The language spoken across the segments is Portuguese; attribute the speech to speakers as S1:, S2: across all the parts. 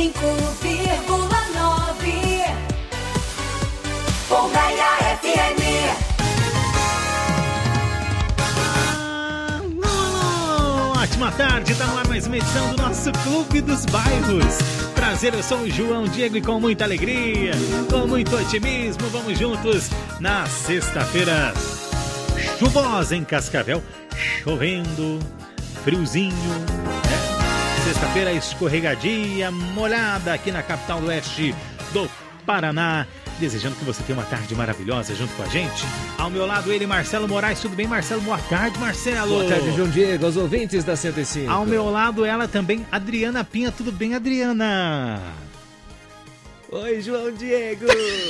S1: Colmeia FM.
S2: Ótima tarde, tá no ar mais uma edição do nosso Clube dos Bairros. Prazer, eu sou o João Diego e com muita alegria, com muito otimismo, vamos juntos na sexta-feira chuvosa em Cascavel, chovendo, friozinho, né? Sexta-feira escorregadia, molhada aqui na capital do oeste do Paraná. Desejando que você tenha uma tarde maravilhosa junto com a gente. Ao meu lado ele, Marcelo Moraes. Tudo bem, Marcelo? Boa tarde, Marcelo.
S3: Boa tarde, João Diego, aos ouvintes da 105.
S2: Ao meu lado ela também, Adriana Pinha. Tudo bem, Adriana?
S3: Oi, João Diego.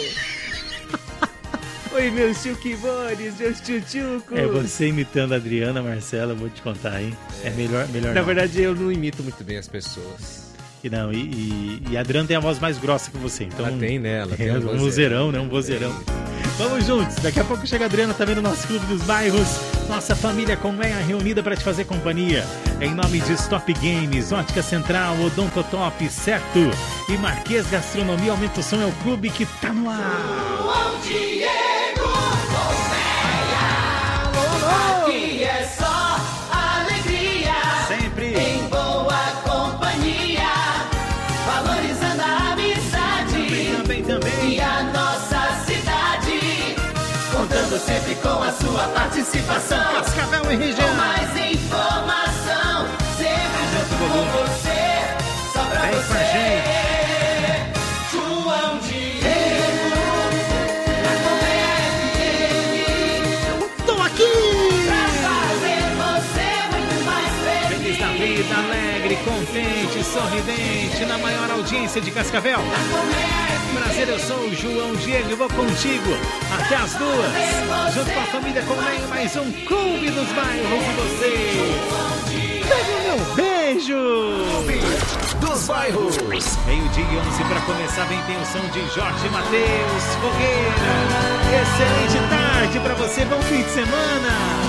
S3: Oi, meus chuquibores, meus tchutchucos.
S2: É você imitando a Adriana, Marcelo, eu vou te contar, hein? É melhor
S3: Na
S2: não.
S3: verdade, eu não imito muito bem as pessoas.
S2: E não, e a Adriana tem a voz mais grossa que você, então...
S3: Ela tem, né? Ela tem
S2: um vozeirão, né? Um vozeirão. Vamos juntos, daqui a pouco chega a Adriana, tá vendo o nosso Clube dos Bairros, nossa família Colmeia reunida para te fazer companhia. Em nome de Stop Games, Ótica Central, Odontotop, certo? E Marquês Gastronomia, aumenta o som, é o clube que tá no ar.
S1: João Diego, Colmeia. Aqui é só alegria.
S2: Sempre.
S1: Em boa companhia. Valorizando a amizade.
S2: Também.
S1: E a nossa cidade. Contando sempre com a sua participação.
S2: Cascavel e região.
S1: Com mais informação. Sempre junto com você. Só pra
S2: Vem
S1: você.
S2: com a gente.
S1: João Diego. Na Colmeia FM.
S2: Tô aqui!
S1: Pra fazer você muito mais
S2: Feliz da vida, alegre, contente, sorridente, na maior audiência de Cascavel. Prazer, eu sou o João Diego e vou contigo até as 2, junto com a família Colmeia, mais um Clube dos Bairros de vocês. Pega o meu beijo!
S4: Dos Bairros.
S2: Meio-dia e 11 para começar, vem tem o som de Jorge Mateus, Fogueira. Excelente tarde para você, bom fim de semana.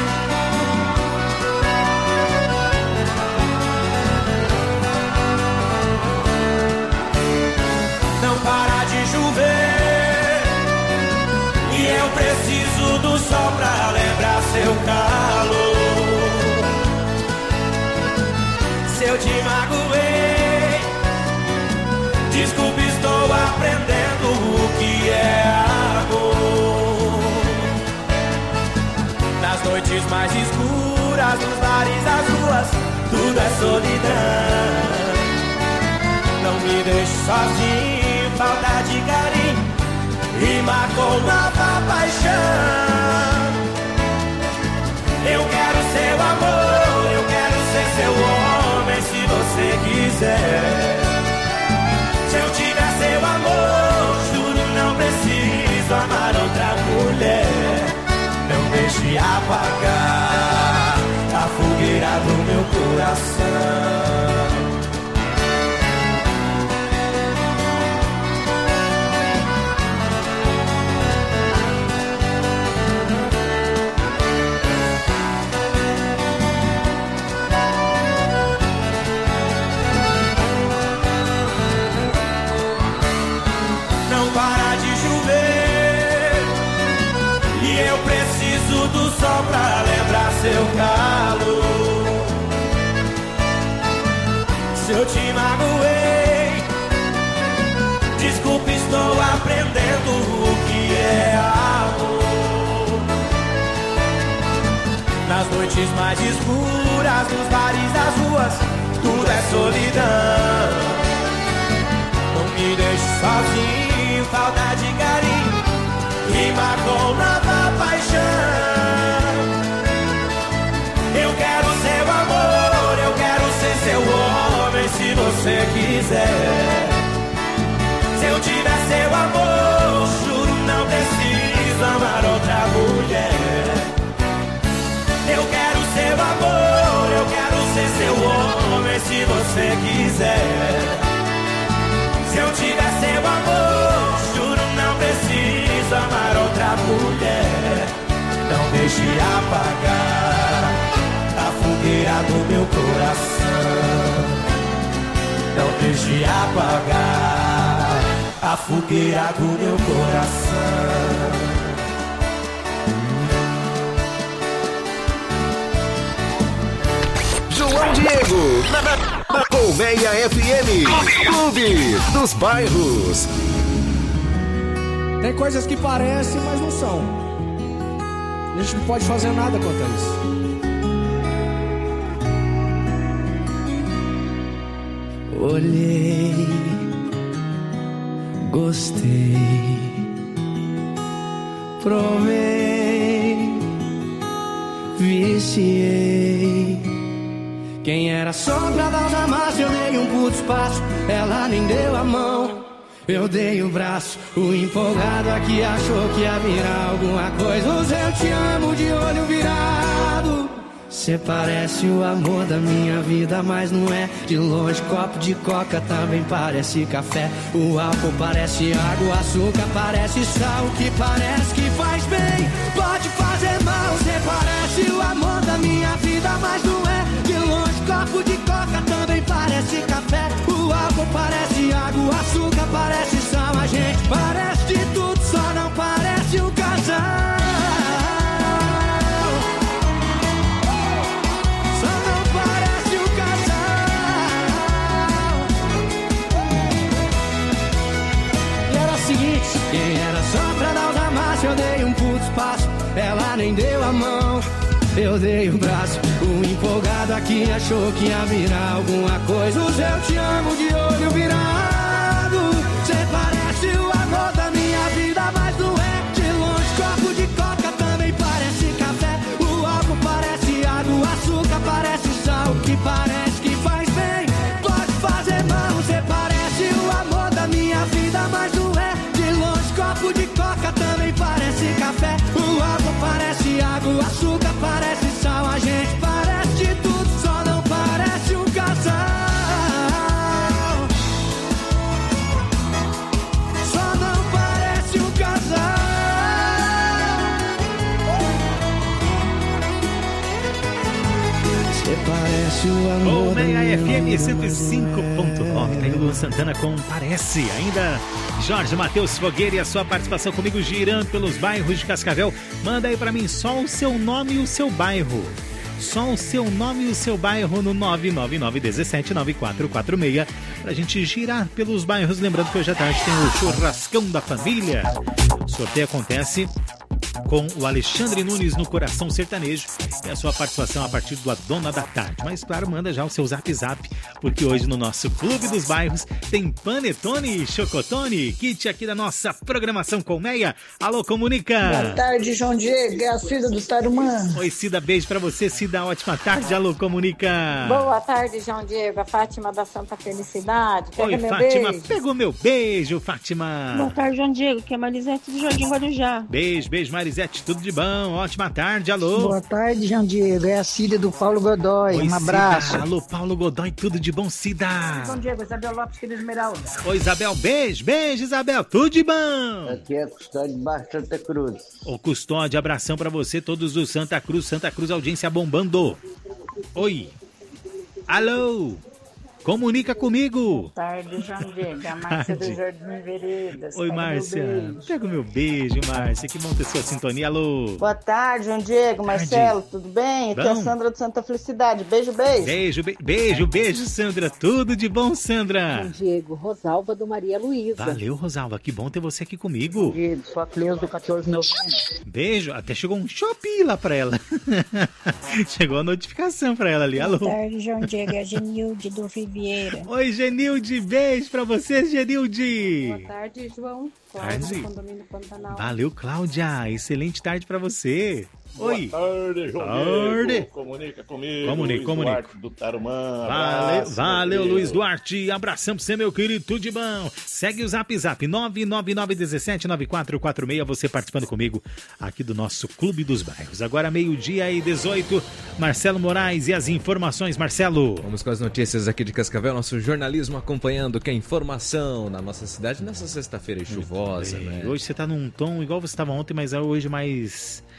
S5: Não para de chover e eu preciso do sol pra lembrar seu calor. Se eu te magoei, desculpe, estou aprendendo o que é amor. Nas noites mais escuras, nos bares, das ruas, tudo é solidão. Não me deixe sozinho, falta de carinho, rima com nova paixão. Eu quero seu amor, eu quero ser seu homem, se você quiser. Se eu tiver seu amor, juro, não preciso amar outra mulher. Não deixe apagar a fogueira do meu coração. Do sol pra lembrar seu calor. Se eu te magoei, desculpe, estou aprendendo o que é amor. Nas noites mais escuras, nos bares, das ruas, tudo é solidão. Não me deixe sozinho, falta de carinho, rima com nova paixão. Eu quero seu amor, eu quero ser seu homem, se você quiser. Se eu tiver seu amor, juro, não preciso amar outra mulher. Eu quero seu amor, eu quero ser seu homem, se você quiser. Se eu tiver seu amor, juro, não preciso amar outra mulher. Não deixe apagar a fogueira do meu coração. Não deixe de apagar a fogueira do meu coração.
S4: João Diego, na Colmeia FM, Clube dos Bairros.
S6: Tem coisas que parecem, mas não são. A gente não pode fazer nada contra isso.
S5: Olhei, gostei, provei, viciei. Quem era só pra dar os amassos, eu dei um puto espaço. Ela nem deu a mão, eu dei o braço. O empolgado aqui achou que ia virar alguma coisa. Os eu te amo de olho virado. Cê parece o amor da minha vida, mas não é. De longe copo de coca também parece café. O álcool parece água, o açúcar parece sal. O que parece que faz bem pode fazer mal. Cê parece o amor da minha vida, mas não é. De longe copo de coca também parece café. O álcool parece água, o açúcar parece sal. A gente parece de tudo, só não parece um casal. Quem era só pra dar os amassos, eu dei um puto espaço. Ela nem deu a mão, eu dei o braço. O empolgado aqui achou que ia virar alguma coisa. Os eu te amo de olho virado. Cê parece o amor da minha vida, mas não é. De longe copo de coca também parece café. O álcool parece água, o açúcar parece sal. O que parece que faz bem pode fazer mal. Cê parece o amor da minha vida, mas não é. Copo de coca também parece café. O álcool parece água, o açúcar parece sal. A gente parece de tudo, só não parece um casal. Só não parece um casal. Você parece o amor.
S2: Colmeia FM 105.9. Tá aí o Luan Santana com Parece. Ainda Jorge Matheus Fogueira e a sua participação comigo girando pelos bairros de Cascavel. Manda aí pra mim só o seu nome e o seu bairro. Só o seu nome e o seu bairro no 999179446 pra gente girar pelos bairros. Lembrando que hoje à tarde tem o Churrascão da Família. O sorteio acontece com o Alexandre Nunes no Coração Sertanejo e a sua participação a partir do A Dona da Tarde. Mas claro, manda já o seu zap, porque hoje no nosso Clube dos Bairros tem Panetone e Chocotone, kit aqui da nossa programação Colmeia. Alô, comunica!
S7: Boa tarde, João Diego, é a Cida do Tarumã.
S2: Oi, Cida, beijo pra você, Cida, ótima tarde. Alô, comunica!
S7: Boa tarde, João Diego, a Fátima da Santa Felicidade. Pega
S2: Oi,
S7: meu
S2: Fátima,
S7: beijo.
S2: pegou meu beijo, Fátima.
S8: Boa tarde, João Diego, que é Marisete do Jardim Guarujá.
S2: Beijo, Marisete, tudo de bom, ótima tarde, alô.
S7: Boa tarde, João Diego, é a Cida do Paulo Godoy.
S2: Oi,
S7: um abraço.
S2: Cida. Alô, Paulo Godoy, tudo de bom, Cida.
S7: João Diego, Isabel Lopes, querida Esmeralda.
S2: Oi, Isabel, beijo, Isabel, tudo de bom.
S9: Aqui é a Custódio de Baixo Santa Cruz.
S2: Ô, Custódio, abração pra você, todos do Santa Cruz, audiência bombando. Oi, alô, comunica comigo.
S7: Boa tarde, João Diego, a Márcia do Jardim Veredas.
S2: Oi, Márcia, pega o meu beijo, Márcia, que bom ter sua sintonia, alô.
S7: Boa tarde, João Diego, Marcelo, tudo bem? Aqui é a Sandra do Santa Felicidade, beijo.
S2: Beijo, Sandra, tudo de bom, Sandra.
S10: João Diego, Rosalva do Maria Luísa.
S2: Valeu, Rosalva, que bom ter você aqui comigo.
S10: Diego, sou a Cleusa do 14 de novembro.
S2: Beijo, até chegou um shopping lá pra ela. Chegou a notificação pra ela ali, alô.
S11: Boa tarde, João Diego, é a Genilde do Vieira.
S2: Oi, Genilde, beijo pra você, Genilde.
S11: Boa tarde, João. Cláudia, do Condomínio Pantanal.
S2: Valeu, Cláudia, excelente tarde pra você. Oi.
S12: Boa tarde, João Diego. Comunica comigo. Luiz Duarte do Tarumã.
S2: Valeu, Luiz Duarte. Abração pra você, meu querido. Tudo de bom. Segue o Zap 999179446. Você participando comigo aqui do nosso Clube dos Bairros. Agora 12:18. Marcelo Moraes e as informações, Marcelo.
S3: Vamos com as notícias aqui de Cascavel. Nosso jornalismo acompanhando que é informação na nossa cidade nessa sexta-feira chuvosa, né?
S2: Hoje você tá num tom igual você estava ontem, mas é hoje mais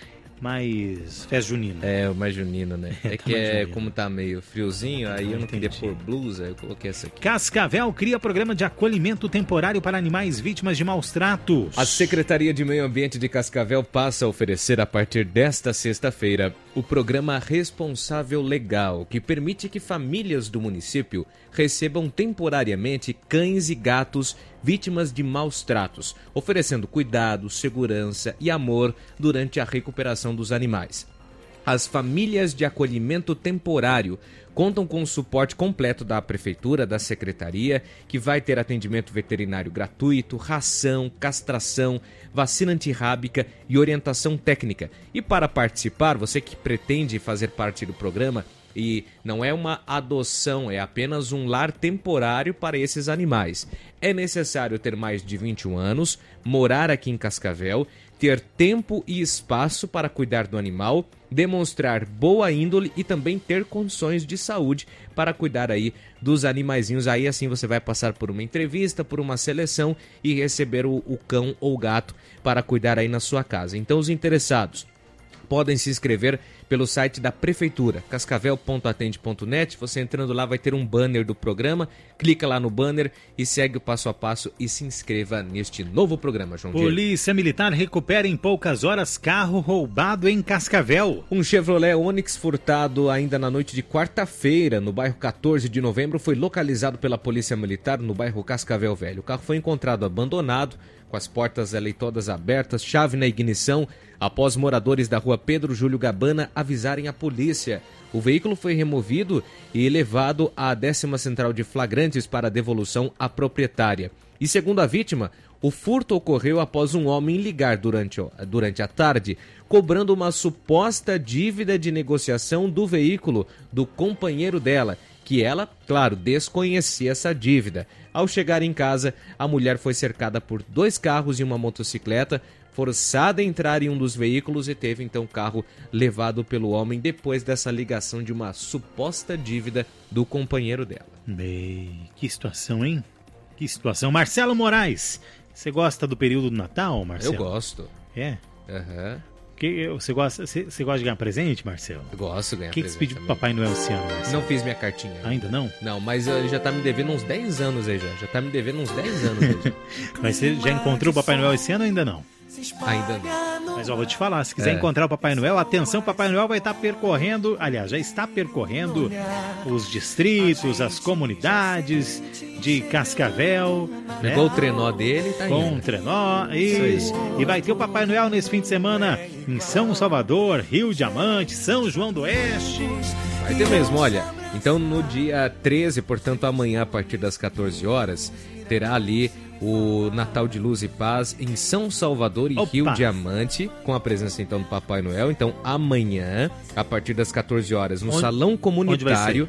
S2: mais festa junina.
S3: Mais junino, né? É que como tá meio friozinho, aí eu não queria pôr blusa, eu coloquei essa aqui.
S2: Cascavel cria programa de acolhimento temporário para animais vítimas de maus tratos.
S3: A Secretaria de Meio Ambiente de Cascavel passa a oferecer a partir desta sexta-feira o programa Responsável Legal, que permite que famílias do município recebam temporariamente cães e gatos vítimas de maus tratos, oferecendo cuidado, segurança e amor durante a recuperação dos animais. As famílias de acolhimento temporário contam com o suporte completo da Prefeitura, da Secretaria, que vai ter atendimento veterinário gratuito, ração, castração, vacina antirrábica e orientação técnica. E para participar, você que pretende fazer parte do programa, e não é uma adoção, é apenas um lar temporário para esses animais. É necessário ter mais de 21 anos, morar aqui em Cascavel, ter tempo e espaço para cuidar do animal, demonstrar boa índole e também ter condições de saúde para cuidar aí dos animaizinhos. Aí assim você vai passar por uma entrevista, por uma seleção e receber o cão ou gato para cuidar aí na sua casa. Então os interessados podem se inscrever pelo site da Prefeitura, cascavel.atende.net. Você entrando lá vai ter um banner do programa, clica lá no banner e segue o passo a passo e se inscreva neste novo programa, João Diego.
S2: Polícia Militar recupera em poucas horas carro roubado em Cascavel.
S3: Um Chevrolet Onix furtado ainda na noite de quarta-feira no bairro 14 de novembro foi localizado pela Polícia Militar no bairro Cascavel Velho. O carro foi encontrado abandonado, com as portas todas abertas, chave na ignição, após moradores da rua Pedro Júlio Gabana avisarem a polícia. O veículo foi removido e levado à 10ª Central de Flagrantes para devolução à proprietária. E segundo a vítima, o furto ocorreu após um homem ligar durante a tarde, cobrando uma suposta dívida de negociação do veículo do companheiro dela, que ela, claro, desconhecia essa dívida. Ao chegar em casa, a mulher foi cercada por 2 carros e uma motocicleta, forçada a entrar em um dos veículos e teve então o carro levado pelo homem depois dessa ligação de uma suposta dívida do companheiro dela.
S2: Bem, que situação, hein? Que situação. Marcelo Moraes, você gosta do período do Natal, Marcelo?
S3: Eu gosto.
S2: É?
S3: Aham.
S2: Você gosta de ganhar presente, Marcelo?
S3: Eu gosto de ganhar
S2: presente. O que você pediu pro Papai Noel esse ano, Marcelo?
S3: Não fiz minha cartinha.
S2: Ainda não?
S3: Não, mas ele já tá me devendo uns 10 anos aí já. Já tá me devendo uns 10 anos aí já.
S2: Mas você já encontrou o Papai Noel esse ano ou ainda não?
S3: Ainda não.
S2: Mas vou te falar, se quiser encontrar o Papai Noel, atenção, o Papai Noel vai estar percorrendo, aliás, já está percorrendo os distritos, as comunidades de Cascavel.
S3: Pegou o trenó dele, tá indo.
S2: Com o trenó, isso. E vai ter o Papai Noel nesse fim de semana em São Salvador, Rio Diamante, São João do Oeste.
S3: Vai ter mesmo, olha. Então no dia 13, portanto amanhã a partir das 14 horas, terá ali o Natal de Luz e Paz em São Salvador e Rio Diamante, com a presença então do Papai Noel. Então amanhã, a partir das 14 horas, no Salão Comunitário,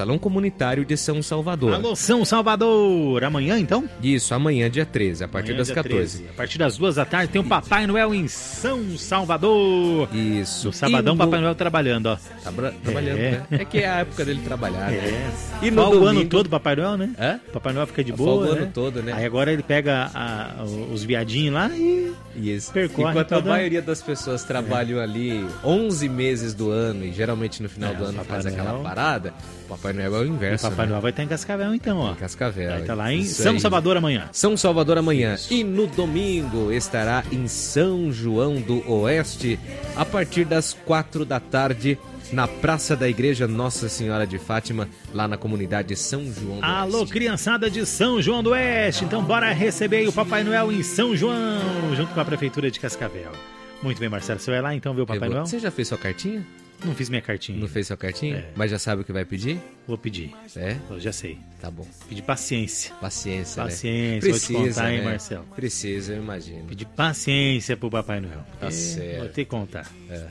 S3: de São Salvador.
S2: Alô, São Salvador! Amanhã então?
S3: Isso, amanhã dia 13, a partir das 14.
S2: 13. A partir das 2 da tarde tem o Papai Noel em São Salvador.
S3: Isso.
S2: No sabadão, Papai Noel trabalhando, ó.
S3: Trabalhando, né? É que é a época dele trabalhar, né?
S2: E no domingo... o ano todo Papai Noel, né?
S3: É?
S2: Papai Noel fica de boa,
S3: o ano todo, né?
S2: Aí agora ele pega os viadinhos lá e percorre.
S3: Enquanto a maioria das pessoas trabalham ali 11 meses do ano e geralmente no final do ano faz aquela parada, o Papai Noel é o inverso.
S2: O Papai Noel vai estar em Cascavel então, ó.
S3: Em Cascavel.
S2: Vai estar lá em São Salvador amanhã.
S3: São Salvador amanhã. Isso. E no domingo estará em São João do Oeste a partir das 4 da tarde. Na Praça da Igreja Nossa Senhora de Fátima, lá na comunidade São João do Oeste.
S2: Alô, criançada de São João do Oeste. Então bora receber aí o Papai Noel em São João, junto com a Prefeitura de Cascavel. Muito bem, Marcelo. Você vai lá então ver o Papai Noel?
S3: Você já fez sua cartinha?
S2: Não fiz minha cartinha.
S3: Não fez sua cartinha? Mas já sabe o que vai pedir?
S2: Vou pedir.
S3: É?
S2: Eu já sei.
S3: Tá bom.
S2: Pedir paciência.
S3: Paciência,
S2: né?
S3: Precisa,
S2: vou te contar,
S3: né?
S2: hein, Marcelo?
S3: Precisa, eu imagino.
S2: Pedir paciência pro Papai Noel.
S3: Tá certo.
S2: Vou ter que contar.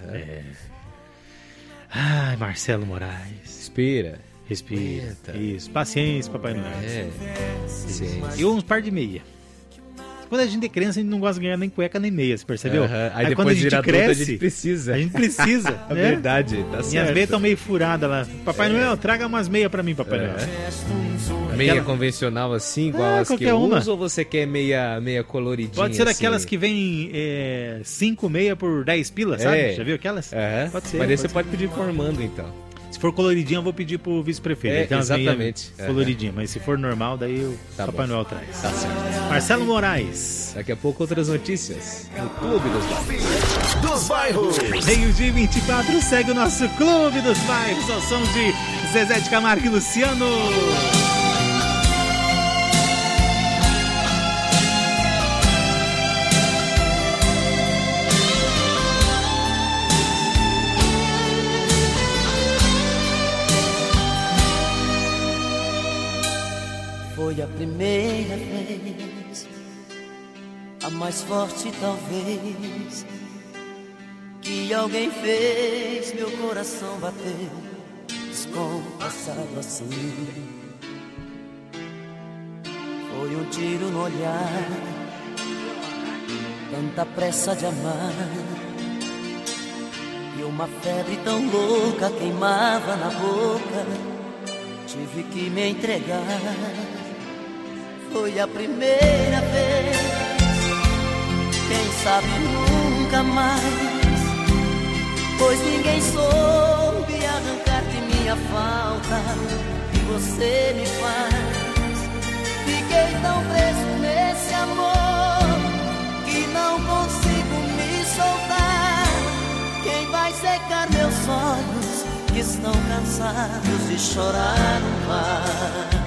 S2: Ai, Marcelo Moraes. Respira. Isso, paciência, Papai Noel.
S3: Paciência.
S2: E uns par de meia. Quando a gente é criança, a gente não gosta de ganhar nem cueca nem meia, você percebeu?
S3: Aí depois
S2: quando a gente cresce,
S3: a gente precisa.
S2: A gente precisa, né?
S3: É verdade, tá certo.
S2: Minhas meias estão meio furadas lá. Papai Noel, traga umas meias pra mim, Papai Noel.
S3: Meia convencional assim, igual as que eu uso, ou você quer meia coloridinha?
S2: Pode ser
S3: assim?
S2: aquelas que vem 5 meia por 10 pilas, sabe? Já viu aquelas? Pode ser.
S3: Mas aí você pode pedir formando, então.
S2: Se for coloridinha, eu vou pedir pro vice-prefeito.
S3: Exatamente.
S2: Coloridinha, mas se for normal, daí o Papai Noel traz.
S3: Tá certo.
S2: Marcelo Moraes.
S3: Daqui a pouco outras notícias no Clube
S4: dos Bairros.
S2: Meio-dia 24, segue o nosso Clube dos Bairros, ao som de Zezé de Camargo e Luciano.
S13: Foi a primeira vez, a mais forte talvez, que alguém fez meu coração bater descompassado assim. Foi um tiro no olhar, tanta pressa de amar, e uma febre tão louca queimava na boca. Tive que me entregar. Foi a primeira vez, quem sabe nunca mais, pois ninguém soube arrancar de minha falta que você me faz. Fiquei tão preso nesse amor que não consigo me soltar. Quem vai secar meus olhos que estão cansados de chorar no mar?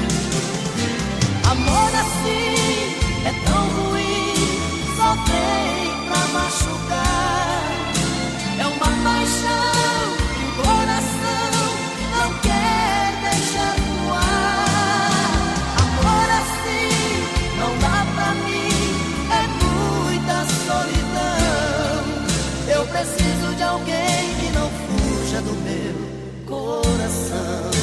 S13: Amor assim é tão ruim, só vem pra machucar. É uma paixão que o coração não quer deixar voar. Amor assim não dá pra mim, é muita solidão. Eu preciso de alguém que não fuja do meu coração.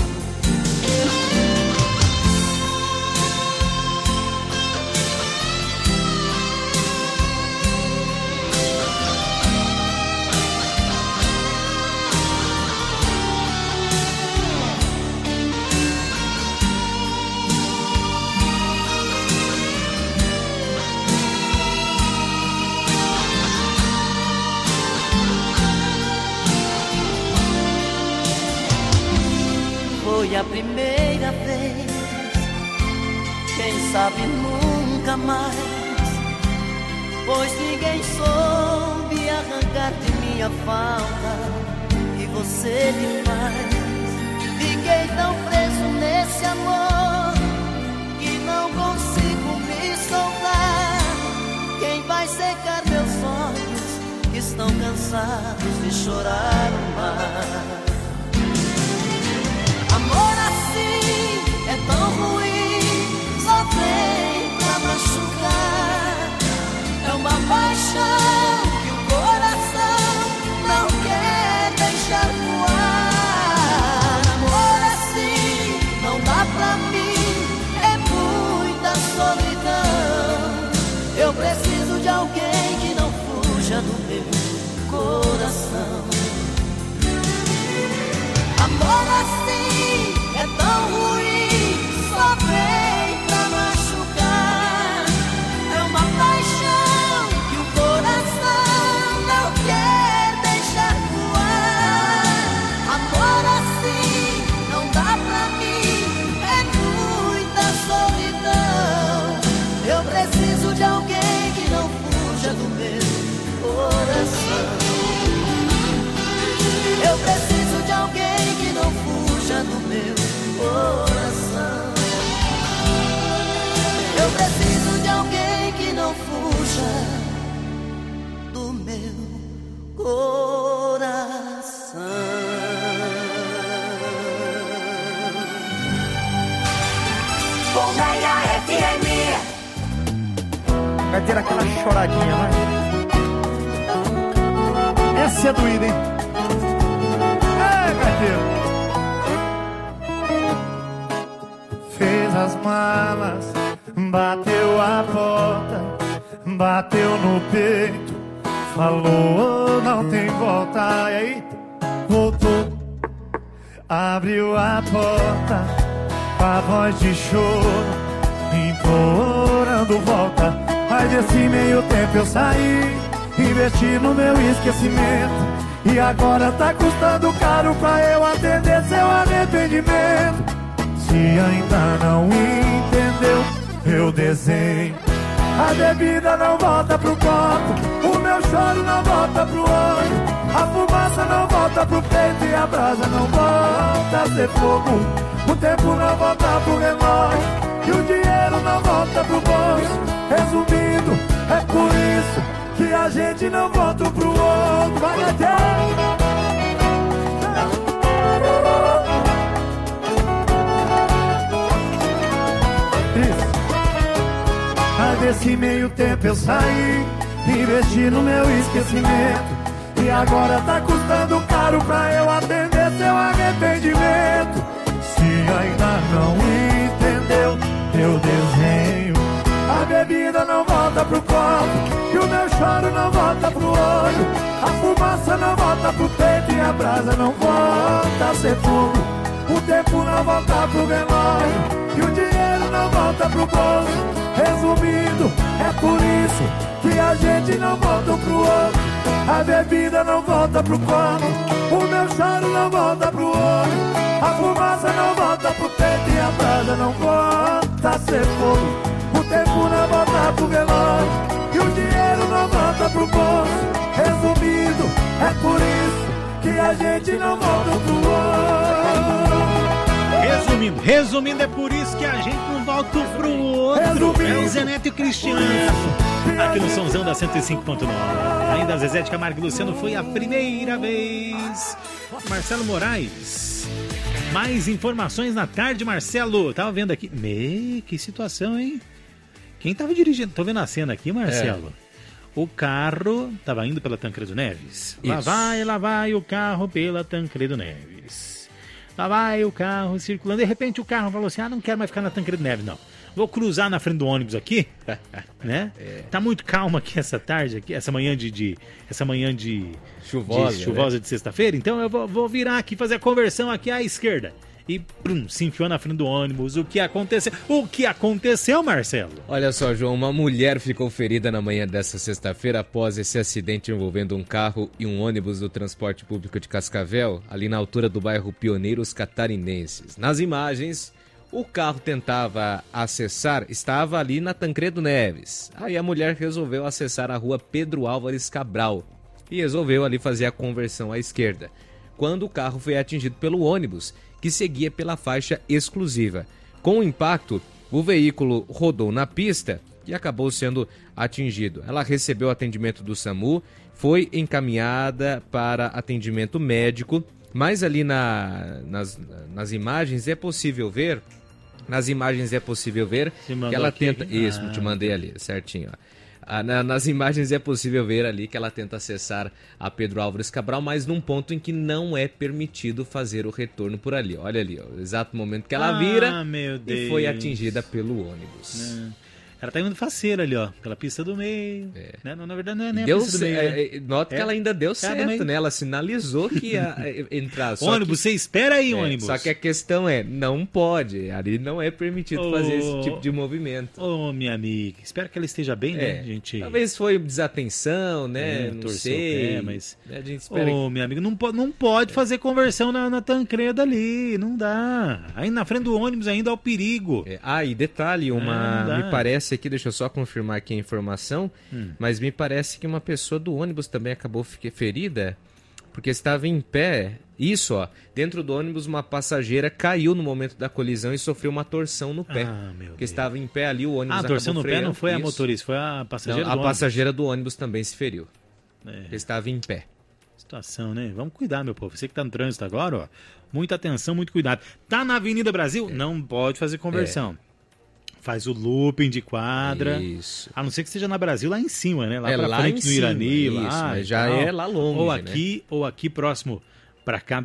S13: Foi a primeira vez, quem sabe nunca mais, pois ninguém soube arrancar de minha falta que você me faz. Fiquei tão preso nesse amor que não consigo me soltar. Quem vai secar meus olhos que estão cansados de chorar no mar? Amor assim é tão ruim, só vem pra machucar. É uma paixão que o coração não quer deixar voar. Amor assim não dá pra mim, é muita solidão. Eu preciso de alguém que não fuja do meu coração. Amor assim é tão ruim, só vem pra machucar. É uma paixão que o coração não quer deixar voar. Amor assim não dá pra mim, é muita solidão. Eu preciso de alguém que não fuja do meu coração. Eu preciso de alguém que não fuja do meu coração. Eu preciso de alguém que não fuja do meu coração.
S1: Colmeia FM.
S14: Vai ter aquela choradinha, vai. Essa é doída, hein? Fez as malas, Bateu a porta, bateu no peito, falou, não tem volta. E aí, voltou, abriu a porta, com a voz de choro, implorando volta. Mas desse meio tempo eu saí, investi no meu esquecimento, e agora tá custando caro pra eu atender seu arrependimento. Se ainda não entendeu, eu desenho. A bebida não volta pro copo, o meu choro não volta pro olho, a fumaça não volta pro peito e a brasa não volta a ser fogo. O tempo não volta pro relógio e o dinheiro não volta pro bolso. Resumindo, é por isso que a gente não volta pro outro. Vai até desse meio tempo eu saí, investi no meu esquecimento, e agora tá custando caro pra eu atender seu arrependimento. Se ainda não entendeu, eu desenho. A bebida não volta pro copo, e o meu choro não volta pro olho, a fumaça não volta pro peito e a brasa não volta a ser fogo. O tempo não volta pro relógio e o dinheiro não volta pro bolso. Resumindo, é por isso que a gente não volta pro outro. A bebida não volta pro copo, o meu choro não volta pro olho, a fumaça não volta pro peito e a brasa não volta a ser fogo. O tempo não volta pro relógio e o dinheiro não volta pro bolso. Resumindo, é por isso que a gente não volta pro outro.
S2: Resumindo, é por isso que a gente não volta pro outro. É o Zé Neto e o Cristiano aqui no Somzão da 105.9. Ainda Zezé de Camargo e Luciano, foi a primeira vez. Marcelo Moraes, mais informações na tarde, Marcelo. Tava vendo aqui, que situação, hein? Quem tava dirigindo? Tô vendo a cena aqui, Marcelo. O carro tava indo pela Tancredo Neves. Lá vai o carro pela Tancredo Neves. Lá vai o carro circulando. De repente o carro falou assim, não quero mais ficar na Tancredo Neves, não. Vou cruzar na frente do ônibus aqui, né? Tá muito calma aqui essa tarde, aqui, essa manhã de chuvosa de sexta-feira. Então eu vou virar aqui, fazer a conversão aqui à esquerda. E se enfiou na frente do ônibus. O que aconteceu, Marcelo?
S3: Olha só, João, uma mulher ficou ferida na manhã dessa sexta-feira após esse acidente envolvendo um carro e um ônibus do transporte público de Cascavel, ali na altura do bairro Pioneiros Catarinenses. Nas imagens, o carro estava ali na Tancredo Neves. Aí a mulher resolveu acessar a rua Pedro Álvares Cabral e resolveu ali fazer a conversão à esquerda, quando o carro foi atingido pelo ônibus, que seguia pela faixa exclusiva. Com o impacto, o veículo rodou na pista e acabou sendo atingido. Ela recebeu atendimento do SAMU, foi encaminhada para atendimento médico, mas ali nas imagens é possível ver... que ela tenta... Isso, te mandei ali, certinho, ó. Nas imagens é possível ver ali que ela tenta acessar a Pedro Álvares Cabral, mas num ponto em que não é permitido fazer o retorno por ali. Olha ali, ó, o exato momento que ela vira e foi atingida pelo ônibus.
S2: Ela tá indo faceira ali, ó, pela pista do meio. Né? Na verdade não é nem a pista do meio.
S3: Nota que ela ainda deu certo, né? Ela sinalizou que ia entrar.
S2: Ônibus, você espera aí, ônibus.
S3: Só que a questão não pode. Ali não é permitido fazer esse tipo de movimento.
S2: Minha amiga, espero que ela esteja bem, né, gente?
S3: Talvez foi desatenção, né? Não sei.
S2: Mas...
S3: a gente espera
S2: minha amiga, não pode fazer conversão na Tancredo ali, não dá. Aí na frente do ônibus ainda é o perigo.
S3: E detalhe, me parece aqui, deixa eu só confirmar aqui a informação, mas me parece que uma pessoa do ônibus também acabou ferida, porque estava em pé. Isso, ó, dentro do ônibus uma passageira caiu no momento da colisão e sofreu uma torção no pé. Porque estava em pé ali, o ônibus
S2: a torção no
S3: freando.
S2: Pé não foi a motorista, foi a passageira do ônibus.
S3: A passageira do ônibus também se feriu, porque estava em pé.
S2: Situação, né? Vamos cuidar, meu povo. Você que tá no trânsito agora, ó, muita atenção, muito cuidado. Tá na Avenida Brasil? Não pode fazer conversão. Faz o looping de quadra. Isso. A não ser que esteja na Brasil, lá em cima, né? Lá pra frente no Irani.
S3: Isso, lá, já é lá longe,
S2: ou aqui próximo para cada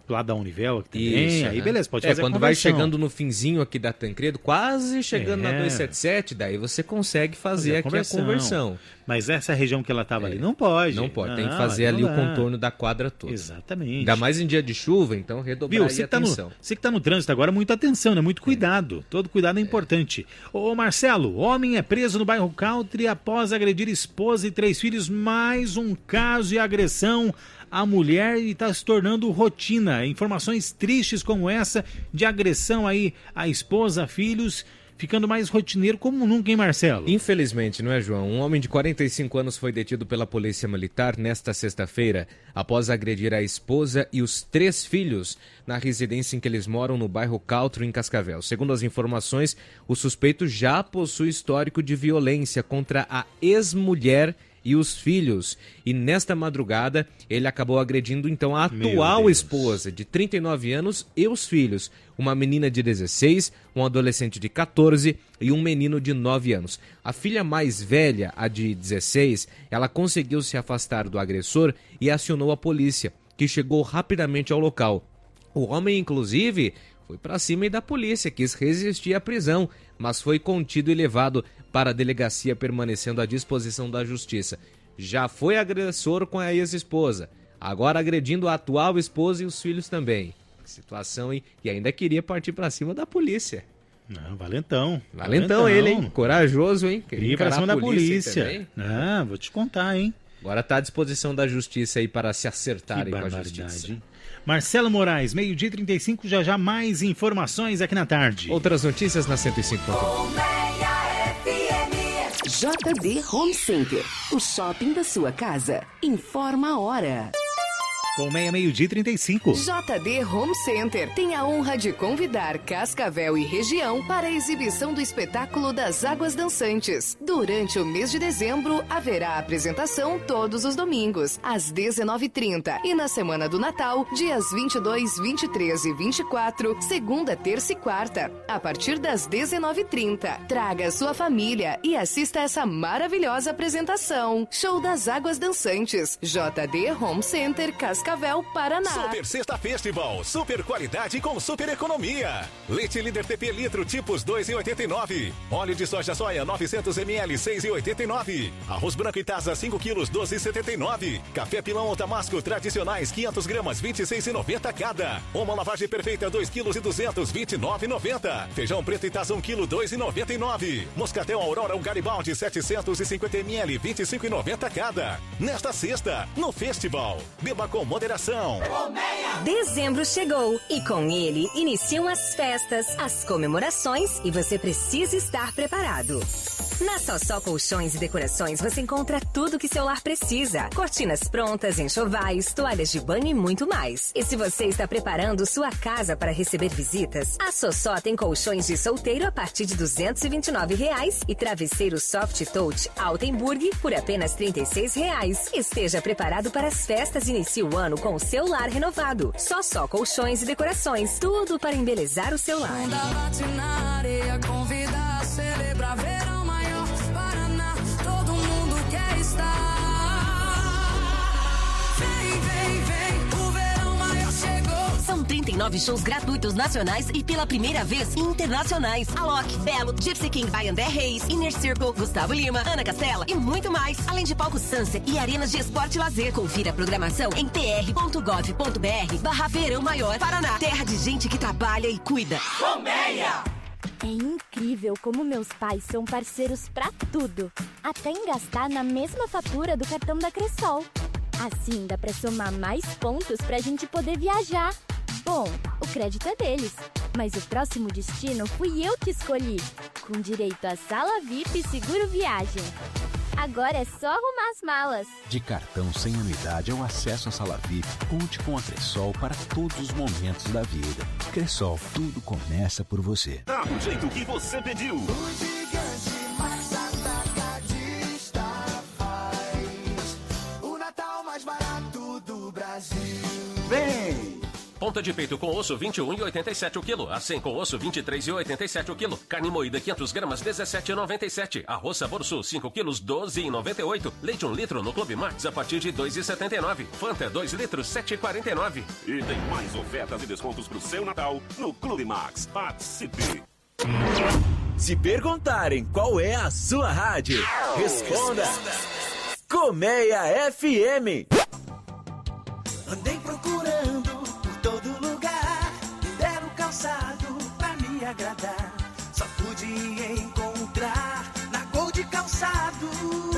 S2: pro lado da Univel também.
S3: Isso,
S2: aí beleza, pode fazer
S3: quando
S2: a
S3: vai
S2: conversão.
S3: chegando no finzinho aqui da Tancredo, quase chegando na 277, daí você consegue fazer aqui a conversão.
S2: Mas essa região que ela estava ali não pode.
S3: Não pode, tem que fazer ali o contorno da quadra toda.
S2: Exatamente.
S3: Ainda mais em dia de chuva, então redobrar a atenção.
S2: Você que está no trânsito agora, muita atenção, né? Muito cuidado. Todo cuidado é importante. Ô Marcelo, homem é preso no bairro Country após agredir esposa e 3 filhos. Mais um caso de agressão à mulher e está se tornando rotina. Informações tristes como essa de agressão aí à esposa, filhos, ficando mais rotineiro como nunca, hein, Marcelo?
S3: Infelizmente, não é, João? Um homem de 45 anos foi detido pela Polícia Militar nesta sexta-feira após agredir a esposa e os 3 filhos na residência em que eles moram no bairro Caltro, em Cascavel. Segundo as informações, o suspeito já possui histórico de violência contra a ex-mulher e os filhos. E nesta madrugada, ele acabou agredindo então a atual esposa de 39 anos e os filhos. Uma menina de 16, um adolescente de 14 e um menino de 9 anos. A filha mais velha, a de 16, ela conseguiu se afastar do agressor e acionou a polícia, que chegou rapidamente ao local. O homem, inclusive, foi para cima da polícia, quis resistir à prisão, mas foi contido e levado para a delegacia, permanecendo à disposição da justiça. Já foi agressor com a ex-esposa, agora agredindo a atual esposa e os filhos também. Que situação, hein? E ainda queria partir para cima da polícia.
S2: Não, valentão.
S3: Valentão ele, hein? Corajoso, hein?
S2: Queria ir para cima da polícia. Ah, vou te contar, hein?
S3: Agora está à disposição da justiça aí para se acertarem com a justiça.
S2: Marcelo Moraes, 12h35, já mais informações aqui na tarde.
S3: Outras notícias na 105.
S15: JD Home Center, o shopping da sua casa. Informa a hora.
S2: Com 12h35.
S15: JD Home Center tem a honra de convidar Cascavel e região para a exibição do espetáculo das Águas Dançantes. Durante o mês de dezembro, haverá apresentação todos os domingos, às 19h30. E na semana do Natal, dias 22, 23 e 24, segunda, terça e quarta, a partir das 19h30. Traga sua família e assista essa maravilhosa apresentação. Show das Águas Dançantes. JD Home Center, Cascavel, Paraná.
S4: Super Sexta Festival, super qualidade com super economia. Leite líder TP litro tipos 2,89. Óleo de soja soia 900 ml 6,89. Arroz branco e taça 5 quilos 12,79. Café pilão ou damasco tradicionais 500 gramas 26,90 cada. Uma lavagem perfeita 2 quilos e 200 29,90. Feijão preto e taça 1 quilo 2,99. Moscatel Aurora um Garibaldi 750 ml 25,90 cada. Nesta sexta, no festival, beba com moderação.
S16: Dezembro chegou e com ele iniciam as festas, as comemorações e você precisa estar preparado. Na Sossó Colchões e Decorações você encontra tudo que seu lar precisa. Cortinas prontas, enxovais, toalhas de banho e muito mais. E se você está preparando sua casa para receber visitas, a Sossó tem colchões de solteiro a partir de R$ 229,00 e travesseiro Soft Touch Altenburg por apenas R$ 36,00. Esteja preparado para as festas e inicie o ano com o seu lar renovado. Sossó Colchões e Decorações, tudo para embelezar o seu lar.
S17: Celebrar verão maior, Paraná, todo mundo quer estar. Vem, o verão maior chegou.
S16: São 39 shows gratuitos nacionais e pela primeira vez internacionais. Alok, Belo, Gypsy King, Ayandé Reis, Inner Circle, Gustavo Lima, Ana Castela e muito mais. Além de palco Sunset e arenas de esporte e lazer. Confira a programação em pr.gov.br/Verão Maior, Paraná. Terra de gente que trabalha e cuida.
S17: Colmeia!
S18: É incrível como meus pais são parceiros pra tudo, até em gastar na mesma fatura do cartão da Cressol. Assim dá pra somar mais pontos pra gente poder viajar. Bom, o crédito é deles, mas o próximo destino fui eu que escolhi, com direito a sala VIP e seguro viagem. Agora é só arrumar as malas.
S19: De cartão sem anuidade ao acesso à sala VIP, conte com a Cressol para todos os momentos da vida. Cressol, tudo começa por você.
S4: Dá o jeito que você pediu.
S17: O gigante mais atacadista faz o Natal mais barato do Brasil.
S20: Vem! Ponta de peito com osso 21,87 o quilo. A 100 com osso 23,87 o quilo. Carne moída 500 gramas 17,97. Arroz Sabor Sul 5 quilos 12,98. Leite 1 litro no Clube Max a partir de 2,79. Fanta 2 litros 7,49.
S21: E tem mais ofertas e descontos pro seu Natal no Clube Max. Participe!
S22: Se perguntarem qual é a sua rádio, responda Colmeia FM.
S17: Andei procurando por todo lugar, um belo calçado pra me agradar. Só pude encontrar na Gold Calçados.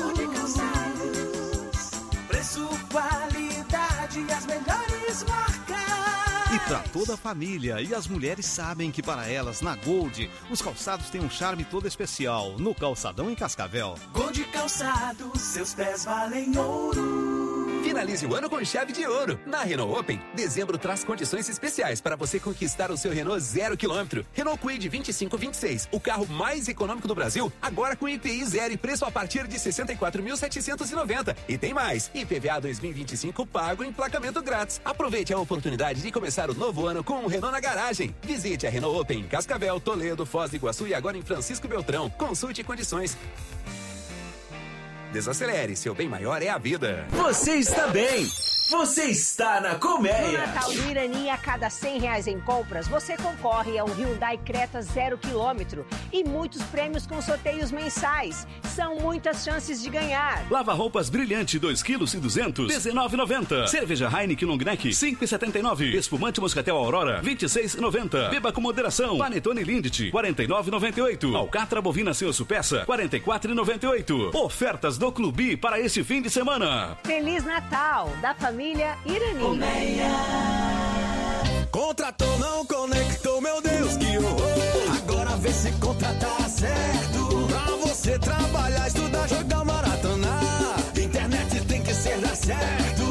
S17: Preço, qualidade e as melhores marcas.
S23: E para toda a família, e as mulheres sabem que para elas, na Gold, os calçados têm um charme todo especial, no Calçadão em Cascavel.
S17: Gold Calçados, seus pés valem ouro.
S24: Finalize o ano com chave de ouro. Na Renault Open, dezembro traz condições especiais para você conquistar o seu Renault 0 km. Renault Kwid 2526, o carro mais econômico do Brasil, agora com IPI zero e preço a partir de 64.790. E tem mais, IPVA 2025 pago e emplacamento grátis. Aproveite a oportunidade de começar o novo ano com um Renault na garagem. Visite a Renault Open em Cascavel, Toledo, Foz do Iguaçu e agora em Francisco Beltrão. Consulte condições. Desacelere, seu bem maior é a vida.
S22: Você está bem. Você está na Colmeia.
S25: No Natal do Irani, a cada R$100 em compras, você concorre a um Hyundai Creta 0 km e muitos prêmios com sorteios mensais. São muitas chances de ganhar.
S26: Lava-roupas Brilhante, 2 quilos e 200, R$19,90. Cerveja Heineken Long Neck, R$5,79. Espumante Moscatel Aurora, R$26,90. Beba com moderação. Panetone Lindt, R$49,98. Alcatra Bovina sem osso peça, R$44,98. Ofertas do Clube para este fim de semana.
S25: Feliz Natal da família Irani.
S27: Contratou, não conectou, meu Deus, que horror. Agora vê se contratar certo. Pra você trabalhar, estudar, jogar, maratonar. Internet tem que ser dar certo.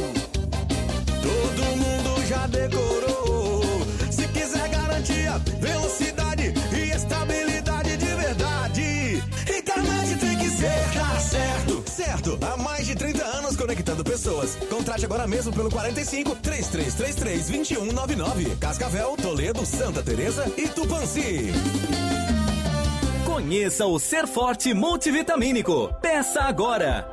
S27: Todo mundo já decorou. Se quiser garantia, velocidade e estabilidade de verdade. Internet tem que ser dar certo. Certo, há mais de 30 anos conectando pessoas. Contrate agora mesmo pelo 45 3333 2199. Cascavel, Toledo, Santa Teresa e Tupanci.
S28: Conheça o Ser Forte Multivitamínico. Peça agora.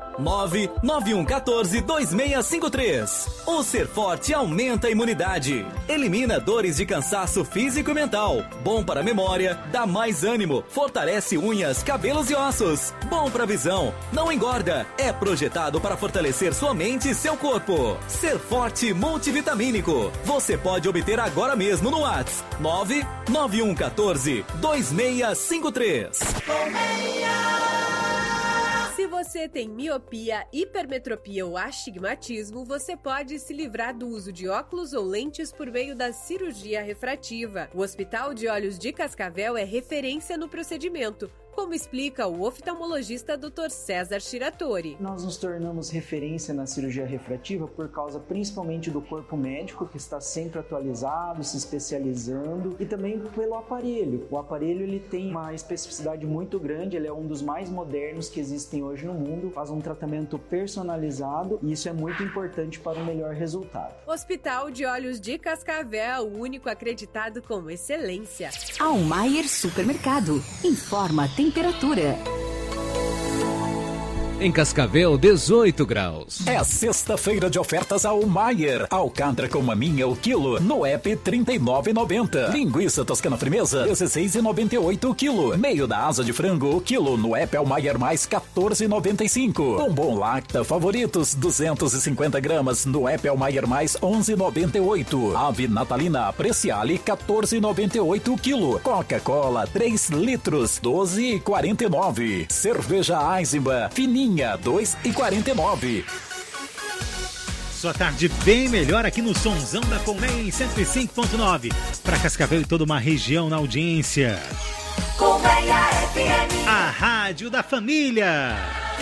S28: 991142653. O Ser Forte aumenta a imunidade, elimina dores de cansaço físico e mental, bom para a memória, dá mais ânimo, fortalece unhas, cabelos e ossos, bom para a visão, não engorda, é projetado para fortalecer sua mente e seu corpo. Ser Forte Multivitamínico. Você pode obter agora mesmo no WhatsApp 991142653.
S29: Se você tem miopia, hipermetropia ou astigmatismo, você pode se livrar do uso de óculos ou lentes por meio da cirurgia refrativa. O Hospital de Olhos de Cascavel é referência no procedimento, como explica o oftalmologista Dr. César Shiratori.
S6: Nós nos tornamos referência na cirurgia refrativa por causa principalmente do corpo médico, que está sempre atualizado, se especializando, e também pelo aparelho. O aparelho ele tem uma especificidade muito grande, ele é um dos mais modernos que existem hoje no mundo, faz um tratamento personalizado e isso é muito importante para o melhor resultado.
S29: Hospital de Olhos de Cascavel, o único acreditado com excelência.
S30: Almayer Supermercado. Informa a temperatura.
S3: Em Cascavel, 18 graus.
S31: É sexta-feira de ofertas ao Maier. Alcatra com maminha o quilo, no app R$39,90. Linguiça toscana firmeza, R$16,98 o quilo. Meio da asa de frango o quilo, no app ao Maier mais R$14,95. Bombom Lacta favoritos, 250 gramas, no app ao Maier mais R$11,98. Ave natalina Preciale, R$14,98 o quilo. Coca-Cola, 3 litros, R$12,49. Cerveja Eisenbahn, fininha, R$2,49.
S2: Sua tarde bem melhor aqui no Sonzão da Colmeia em 105.9. Para Cascavel e toda uma região na audiência.
S17: Colmeia FM.
S2: A rádio da família.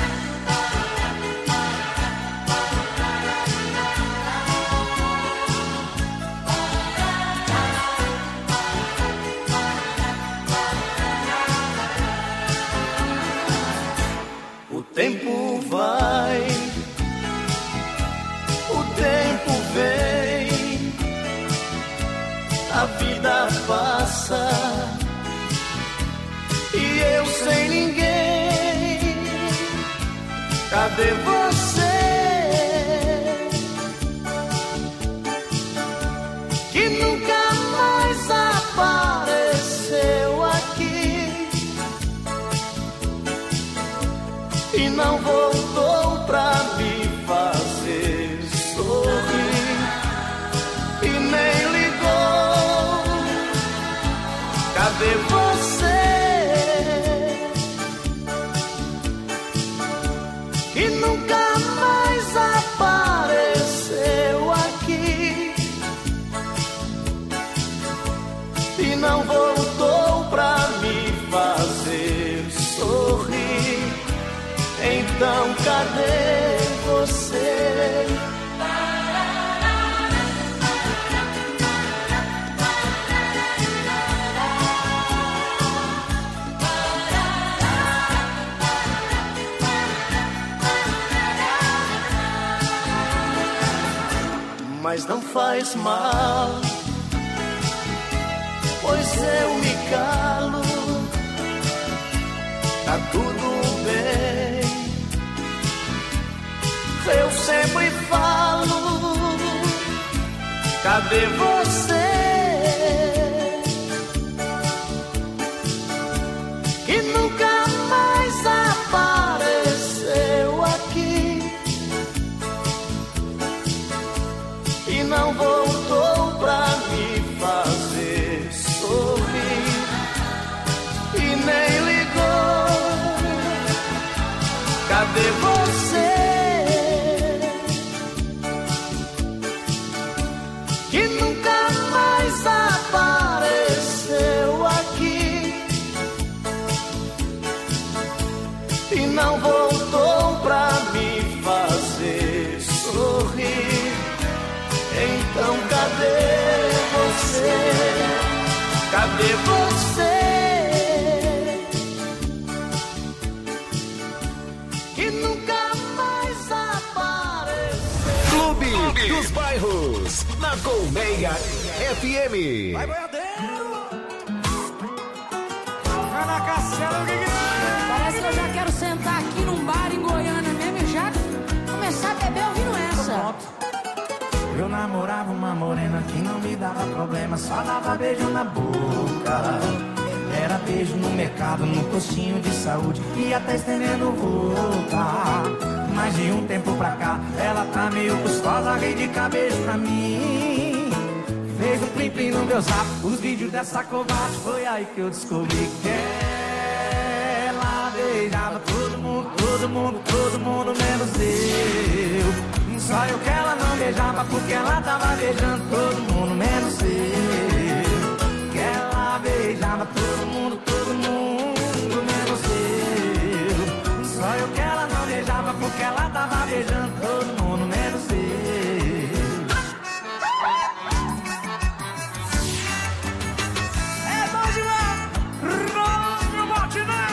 S17: O tempo vai, o tempo vem,
S1: a vida passa e eu sem ninguém. Cadê você? Que nunca mais apareceu aqui e não voltou pra me fazer sorrir e nem ligou. Cadê você? Que nunca mais apareceu aqui e não voltou pra me fazer sorrir. Então cadê você? Mas não faz mal, pois eu me calo, tá tudo bem. Eu sempre falo, cadê você? Que nunca mais apareceu aqui e não voltou pra me fazer sorrir e nem ligou. Cadê você? Que nunca mais apareceu aqui e não voltou pra me fazer sorrir. Então cadê você? Cadê você? Que nunca mais apareceu.
S22: Clube dos Bairros, na Colmeia FM.
S27: Vai, boiadeiro! Vai na Castela,
S5: Parece que eu já quero sentar aqui num bar em Goiânia mesmo e já começar a beber ouvindo essa.
S27: Eu namorava uma morena que não me dava problema, só dava beijo na boca. Era beijo no mercado, no postinho de saúde e até estendendo roupa. Mas de um tempo pra cá, ela tá meio gostosa, rei de cabeça pra mim. Fez um plim-plim no meu zap, os vídeos dessa covarde, foi aí que eu descobri que ela beijava todo mundo, todo mundo, todo mundo, menos eu. Só eu que ela não beijava porque ela tava beijando todo mundo, menos eu. Que ela beijava todo mundo, menos eu. Só eu que ela não beijava porque ela tava beijando todo mundo, menos eu. É bom demais! Meu batidão!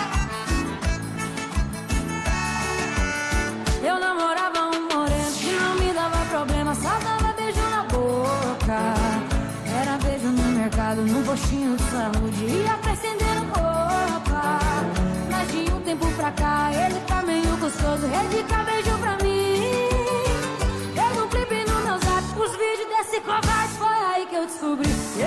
S5: Eu namorava um moreno que não me dava problema, só dava beijo na boca. Era beijo no mercado, no postinho de saúde e até estendendo roupa. Mas de um tempo pra cá, ele tá meio gostoso, dedica beijo pra mim. Fez um clipe no meu zap, os vídeos desse covarde, foi aí que eu descobri.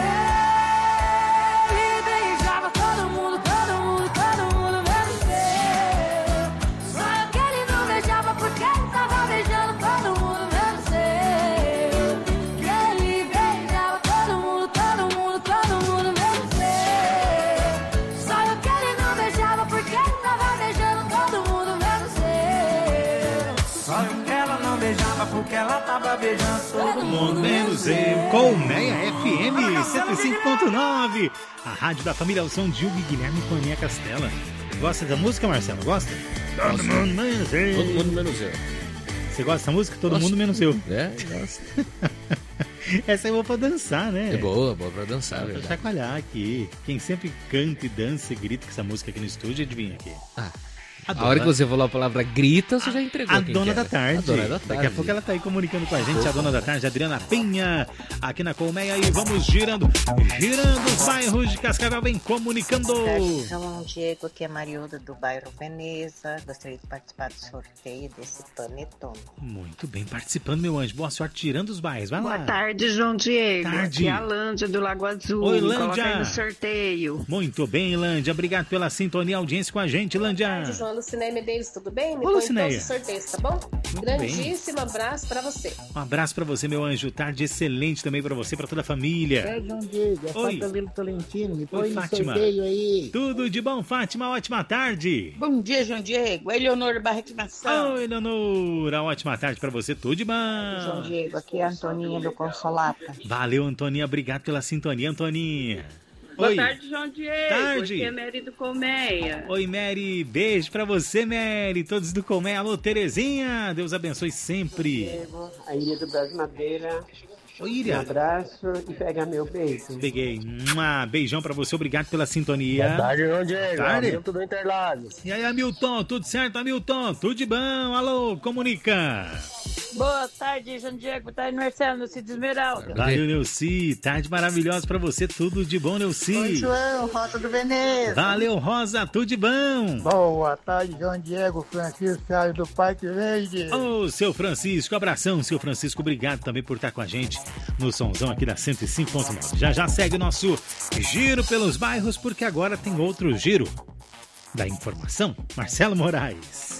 S5: Ele beijava todo mundo, todo mundo, todo mundo, menos eu. Só eu que ele não beijava porque ele tava beijando todo mundo, menos eu. Que ele beijava todo mundo, todo mundo, todo mundo, menos eu. Só eu que ele não beijava porque ele tava beijando todo mundo, menos eu.
S27: Só eu que ela não beijava porque ela tava beijando todo mundo,
S2: menos eu. Colmeia FM 105.9, a rádio da família, o som de Hugo Guilherme com a Aninha Castela. Gosta da música, Marcelo? Gosta? Todo mundo menos eu.
S3: Todo mundo menos eu.
S2: Você gosta dessa música? Todo mundo menos eu.
S3: É, gosto.
S2: Essa é boa pra dançar, né?
S3: É boa pra dançar,
S2: pra
S3: verdade.
S2: chacoalhar aqui. Quem sempre canta e dança e grita com essa música aqui no estúdio, adivinha aqui?
S3: A hora que você falou a palavra grita, você já entregou.
S2: A dona da tarde.
S3: A dona da tarde.
S2: Daqui a pouco ela tá aí comunicando com a gente, a dona da tarde, Adriana Penha, aqui na Colmeia. E vamos girando os bairros de Cascavel, vem comunicando.
S7: João Diego, aqui é Mariuda do bairro Veneza. Gostaria de participar do sorteio desse panetone.
S2: Muito bem, participando, meu anjo. Boa sorte tirando os bairros. Vai lá.
S8: Boa tarde, João Diego.
S2: Tarde.
S8: Aqui é a Lândia do Lago Azul.
S2: Oi, Lândia.
S8: Coloca aí no sorteio.
S2: Muito bem, Lândia. Obrigado pela sintonia e audiência com a gente, Lândia.
S9: Boa tarde, João Lucinéia Medeiros, tudo bem? Me
S2: Olá,
S9: põe
S2: Lucinéia.
S9: todos os sorteios, tá bom?
S2: Muito
S9: Grandíssimo abraço pra você.
S2: Um abraço pra você, meu anjo. Tarde excelente também pra você, pra toda a família.
S10: É, João Diego, é
S2: Oi.
S10: Fátima Tolentino, me põe
S2: Oi,
S10: no
S2: Fátima.
S10: sorteio aí.
S2: Tudo de bom, Fátima? Ótima tarde.
S10: Bom dia, João Diego. Eleonor Barreto Nação.
S2: Oi, Eleonora. Ótima tarde pra você. Tudo de bom.
S10: João Diego, aqui é a Antoninha do Consolata.
S2: Valeu, Antoninha. Obrigado pela sintonia, Antoninha.
S11: Boa
S2: Oi.
S11: tarde, João Diego.
S2: Tarde.
S11: Aqui é Mary do Colmeia.
S2: Oi, Mary. Beijo pra você, Mary. Todos do Colmeia. Alô, Terezinha. Deus abençoe sempre.
S10: Diego, a Ilha do Brasmadeira.
S2: Oi, Iria.
S10: Um abraço e pega meu beijo.
S2: Peguei. Beijão pra você. Obrigado pela sintonia.
S10: Boa tarde, João
S2: Diego. Tarde.
S10: Hamilton do Interlagos.
S2: E aí, Hamilton. Tudo certo, Hamilton? Tudo de bom? Alô, comunica.
S11: Boa tarde, João Diego. Boa tarde, Marcelo, no Cid Esmeralda.
S2: Valeu, Neuci. Tarde maravilhosa pra você. Tudo de bom, Neuci.
S10: Oi, João, Rota do Veneza.
S2: Valeu, Rosa. Tudo de bom.
S10: Boa tarde, João Diego, Francisco Carlos do Parque Verde.
S2: Ô, seu Francisco. Abração, seu Francisco. Obrigado também por estar com a gente no somzão aqui da 105.9. Já segue o nosso giro pelos bairros, porque agora tem outro giro da informação. Marcelo Moraes.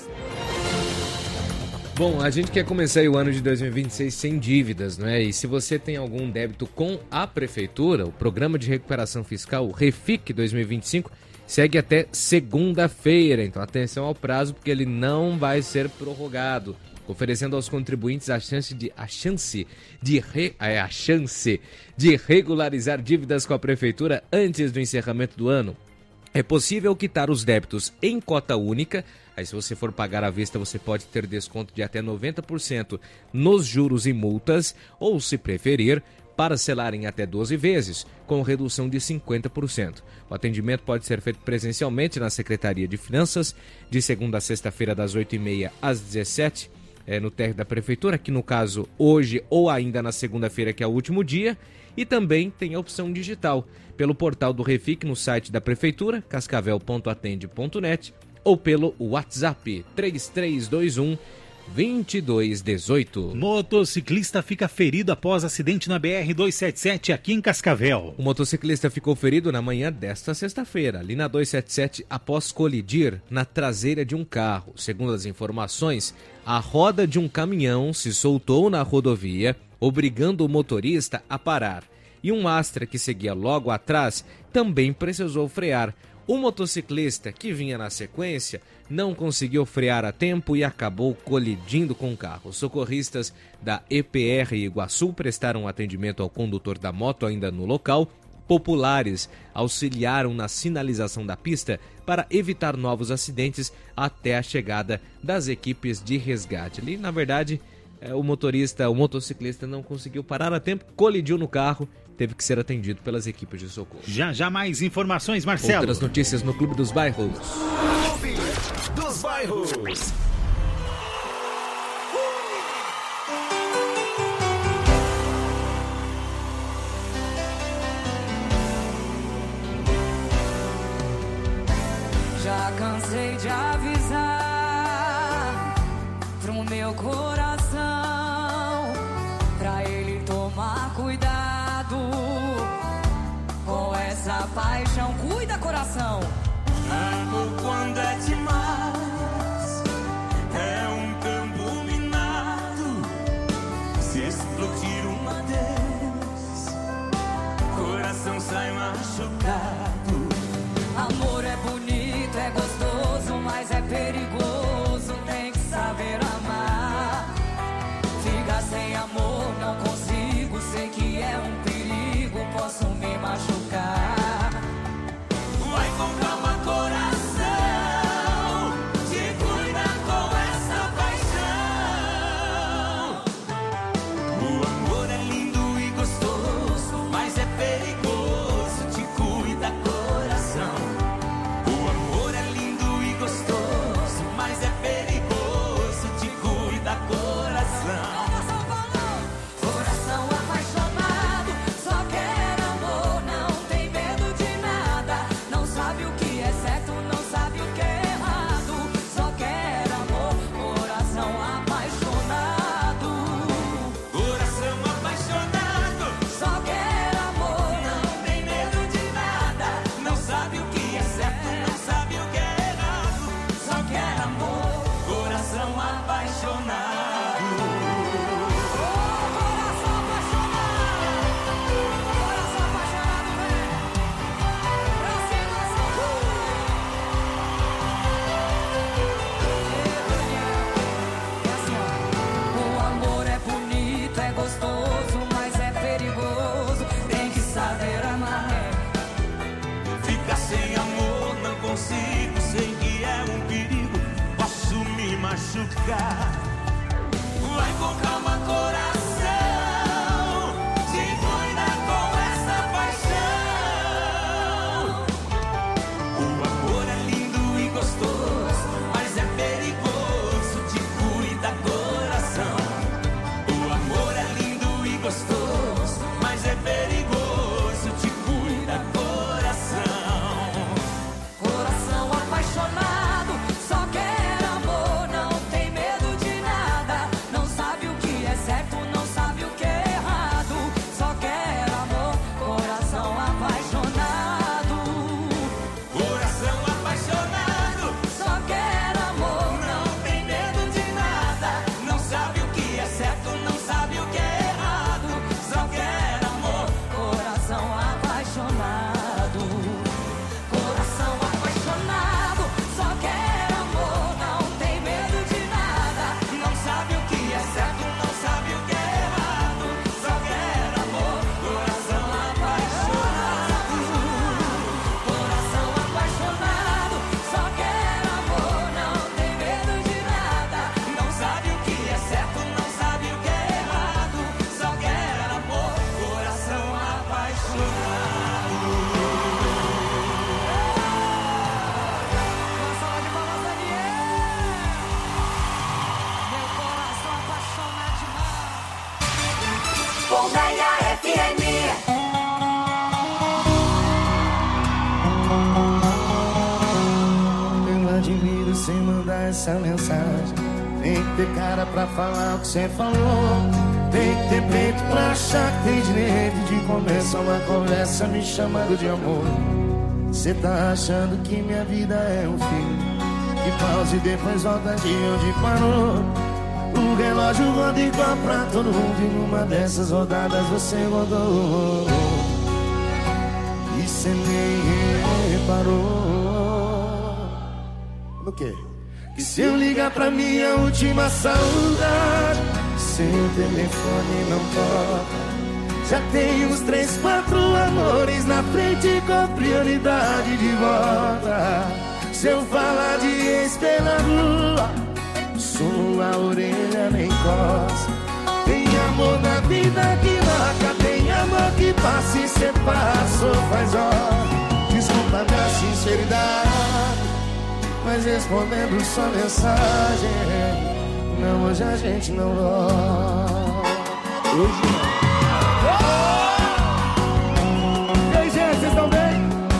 S3: Bom, a gente quer começar aí o ano de 2026 sem dívidas, não é? E se você tem algum débito com a Prefeitura, o Programa de Recuperação Fiscal, o REFIC 2025, segue até segunda-feira. Então atenção ao prazo, porque ele não vai ser prorrogado, oferecendo aos contribuintes a chance de regularizar dívidas com a Prefeitura antes do encerramento do ano. É possível quitar os débitos em cota única. Aí, se você for pagar à vista, você pode ter desconto de até 90% nos juros e multas, ou, se preferir, parcelar em até 12 vezes, com redução de 50%. O atendimento pode ser feito presencialmente na Secretaria de Finanças, de segunda a sexta-feira, das 8h30 às 17h, no térreo da Prefeitura, que no caso hoje ou ainda na segunda-feira, que é o último dia, e também tem a opção digital, pelo portal do REFIC no site da Prefeitura, cascavel.atende.net, ou pelo WhatsApp 3321-2218.
S2: Motociclista fica ferido após acidente na BR-277 aqui em Cascavel.
S3: O motociclista ficou ferido na manhã desta sexta-feira, ali na 277, após colidir na traseira de um carro. Segundo as informações, a roda de um caminhão se soltou na rodovia, obrigando o motorista a parar. E um Astra que seguia logo atrás também precisou frear. O motociclista, que vinha na sequência, não conseguiu frear a tempo e acabou colidindo com o carro. Os socorristas da EPR Iguaçu prestaram atendimento ao condutor da moto ainda no local. Populares auxiliaram na sinalização da pista para evitar novos acidentes até a chegada das equipes de resgate. Ali, na verdade, o motociclista não conseguiu parar a tempo, colidiu no carro, teve que ser atendido pelas equipes de socorro.
S2: Já mais informações, Marcelo.
S3: Outras notícias no Clube dos Bairros.
S4: Clube dos Bairros.
S5: Já cansei de avisar pro meu coração, pra ele tomar cuidado com essa paixão. Cuida, coração!
S17: Amor, quando é demais, é um campo minado. Se explodir uma vez, coração sai machucado.
S5: Amor é bonito, é gostoso, mas é perigoso. Tem que saber amar. Ficar sem amor não consigo, sei que é um perigo, posso me machucar.
S17: Vai com calma, coração, te cuida com essa paixão. O amor é lindo e gostoso, mas é perigoso, te cuida, coração. O amor é lindo e gostoso, lugar. Vai com calma, coração, se cuida com essa paixão. O amor é lindo e gostoso, mas é perigoso, te cuida, coração. O amor é lindo e gostoso, mas é perigoso, te cuida, coração.
S5: Coração apaixonado, só quer amor, não tem medo de nada. Não sabe o que é certo, não sabe o que é errado. Só quer amor, coração apaixonado.
S17: Coração apaixonado,
S5: Só quer amor,
S17: não tem medo de nada. Não sabe o que é certo, não sabe o que é errado. Só quer amor.
S5: coração apaixonado. Coração apaixonado, só quer amor, não tem medo de nada.
S17: Não sabe o que é certo, não sabe o que é errado. Só quer amor. Coração apaixonado.
S5: Coração apaixonado, só quer amor, não tem medo de nada.
S17: Não sabe o que é certo, não sabe o que é errado. Só quer amor. Coração apaixonado.
S5: Meu coração apaixonado demais.
S1: Colmeia FM. Eu admiro sem mandar essa mensagem. Tem que ter cara pra falar o que você falou. Tem que ter peito pra achar que tem direito de começar uma conversa me chamando de amor. Cê tá achando que minha vida é um filme que pausa e depois volta de onde parou. O relógio roda igual pra todo mundo e numa dessas rodadas você rodou. E cê nem reparou. No quê? Que se eu ligar pra minha última saudade, seu telefone não toca. Já tem uns 3, 4 amores na frente com prioridade de volta. Se eu falar de ex pela rua, sua orelha nem coça. Tem amor na vida que marca, tem amor que passa e cê passou faz hora. Desculpa minha sinceridade, mas respondendo sua mensagem, não, hoje a gente não volta. Hoje não. E aí, gente, vocês estão bem?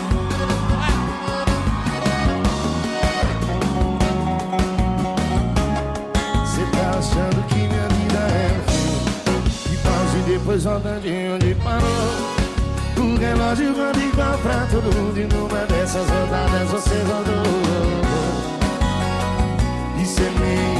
S1: Cê tá achando que minha vida é um filme que pausa e depois volta de onde parou. O relógio roda igual pra todo mundo e numa dessas rodadas você rodou. E cê nem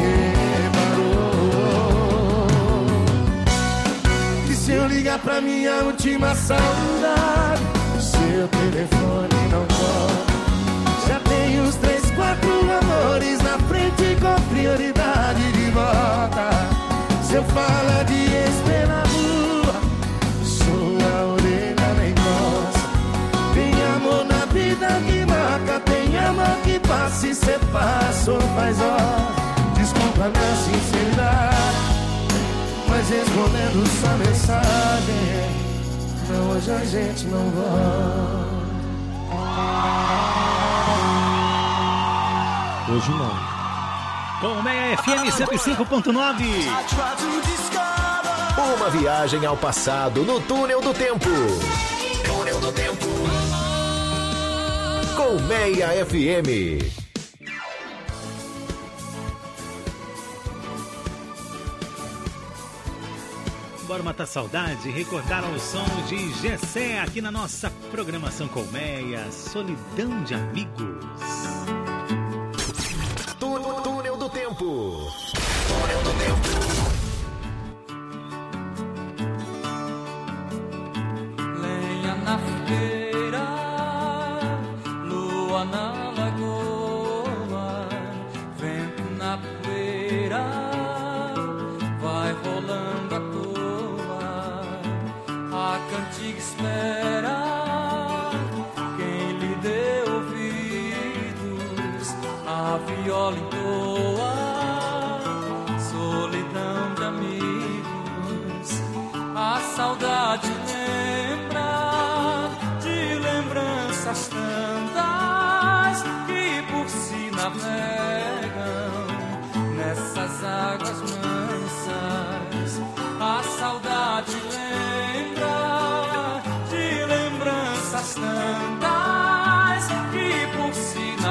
S1: reparou que se eu ligar pra minha última saudade, seu telefone não toca. Já tem uns 3, 4 amores na frente com prioridade de volta. Se eu falar de ex pela rua, sua orelha nem coça. Tem amor na vida que marca, tem amor que passa e cê passou faz hora. Desculpa minha sinceridade, mas respondendo sua mensagem, não, hoje a gente não volta.
S2: Hoje não. Colmeia FM 105.9.
S22: Uma viagem ao passado no túnel do tempo. Túnel do tempo. Colmeia FM.
S2: Bora matar saudade e recordar ao som de Gessé aqui na nossa programação Colmeia, Solidão de Amigos.
S22: Túnel do tempo. Túnel do tempo.
S17: Lenha na fogueira, lua na lagoa, vento na poeira, vai rolando à toa. A cantiga espera quem lhe deu ouvido,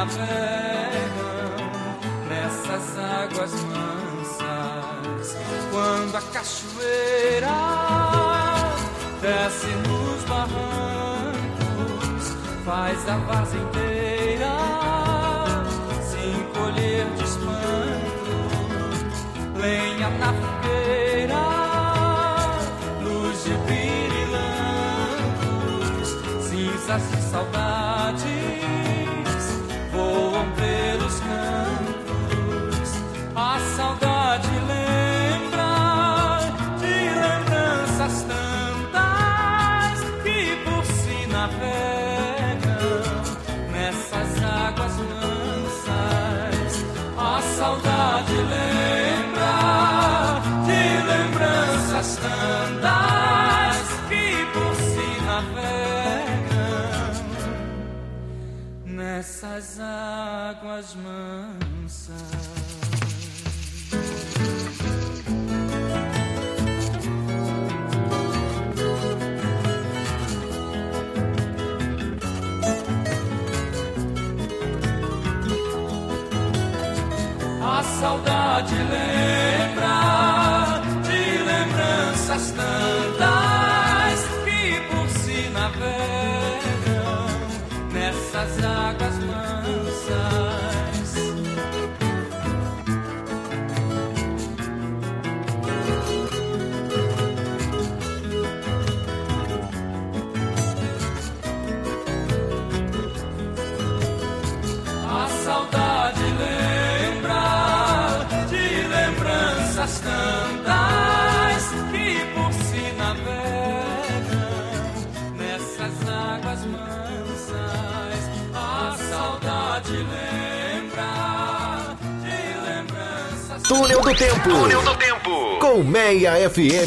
S17: navegam nessas águas mansas. Quando a cachoeira desce nos barrancos, faz a vaza inteira se encolher de espanto. Lenha na fogueira, luz de pirilampos, cinzas de saudades voam pelos campos. A saudade lembra de lembranças tantas que por si navegam nessas águas mansas. A saudade lembra de lembranças tantas que por si navegam nessas águas mansas. A saudade lembra de lembranças tantas que por si navegam nessas águas mansas. A saudade lembra de lembranças tantas que por si navegam nessas águas mansas. A saudade lembra de lembranças.
S12: Túnel do Tempo. Túnel do Tempo. Colmeia FM.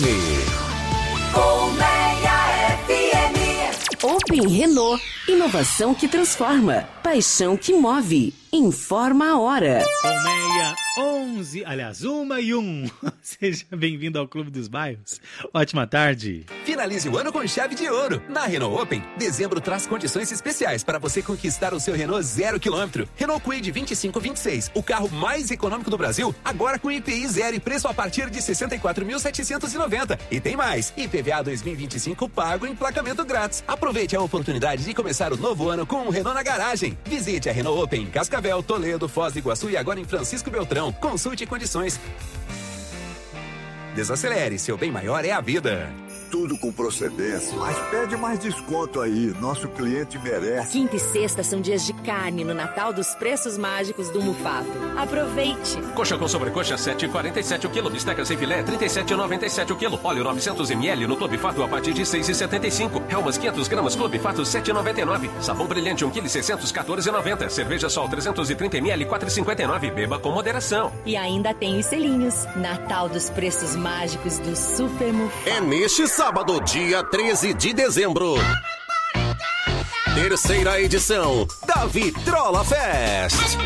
S30: Colmeia FM. Open Renault. Inovação que transforma. Paixão que move. Informa a hora.
S2: Colmeia 11, aliás, 1:01. Seja bem-vindo ao Clube dos Bairros. Ótima tarde.
S13: Finalize o ano com chave de ouro. Na Renault Open, dezembro traz condições especiais para você conquistar o seu Renault 0 km. Renault Kwid 2526, o carro mais econômico do Brasil, agora com IPI zero e preço a partir de 64.790. E tem mais, IPVA 2025 pago e emplacamento grátis. Aproveite a oportunidade de começar o novo ano com um Renault na garagem. Visite a Renault Open em Cascavel, Toledo, Foz do Iguaçu e agora em Francisco Beltrão. Consulte condições. Desacelere, seu bem maior é a vida.
S14: Tudo com procedência, mas pede mais desconto aí, nosso cliente merece.
S15: Quinta e sexta são dias de carne no Natal dos Preços Mágicos do Mufato. Aproveite!
S16: Coxa com sobrecoxa 7,47 o quilo, bisteca sem filé 37,97 o quilo, óleo 900 ml no Clube Fato a partir de 6,75. Helmas 500 gramas Clube Fato 7,99. Sabão brilhante 1 kg 600 14,90. Cerveja Sol 330 ml 4,59. Beba com moderação.
S15: E ainda tem os selinhos. Natal dos Preços Mágicos do Super Mufato.
S12: É neste sábado, dia 13 de dezembro. Terceira edição da Vitrola Fest.